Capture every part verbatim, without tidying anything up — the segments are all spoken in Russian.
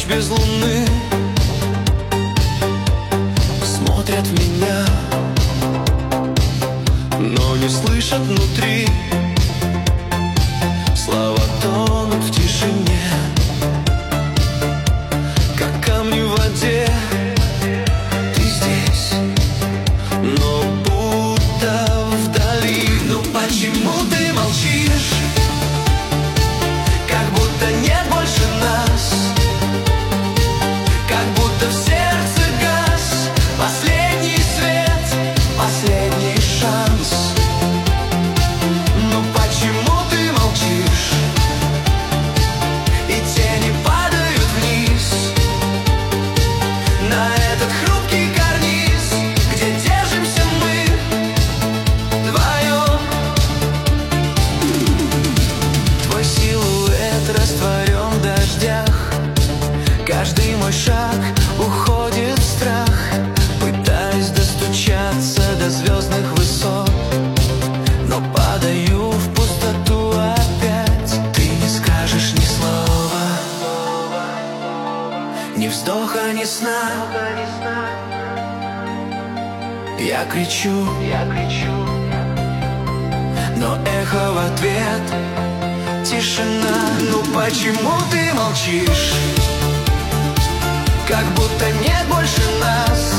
без луны смотрят в меня, но не слышат внутри. Слова тонут в тишине, как камни в воде. Ты здесь, но будто вдали. Ну почему ты молчишь? Как будто нет больше нас, как будто в сердце гас последний свет, последний шанс. Ну почему ты молчишь? И тени падают вниз на этот хрупкий карниз, где держимся мы вдвоем. Твой силуэт растворен в дождях, каждый мой шаг уходит в страх. Пытаюсь достучаться до звездных высот, но падаю в пустоту опять. Ты не скажешь ни слова, ни вздоха, ни сна. Я кричу, я кричу, но эхо в ответ тишина. Ну почему ты молчишь? Как будто нет больше нас,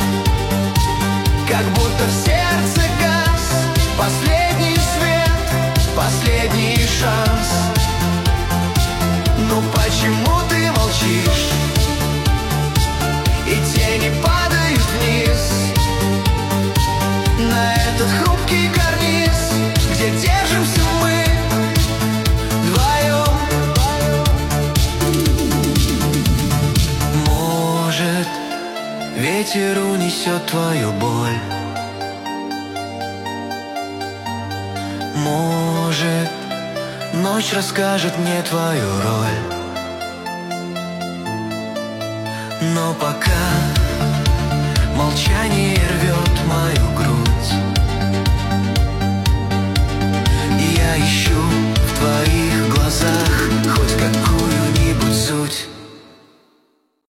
как будто в сердце гас последний свет, последний шанс. Ну почему ты молчишь? И тени падают вниз на этот хрупкий карниз, где держимся мы вдвоем. Может, ветер унесет твою боль, может, ночь расскажет мне твою роль. Но пока молчание рвет мою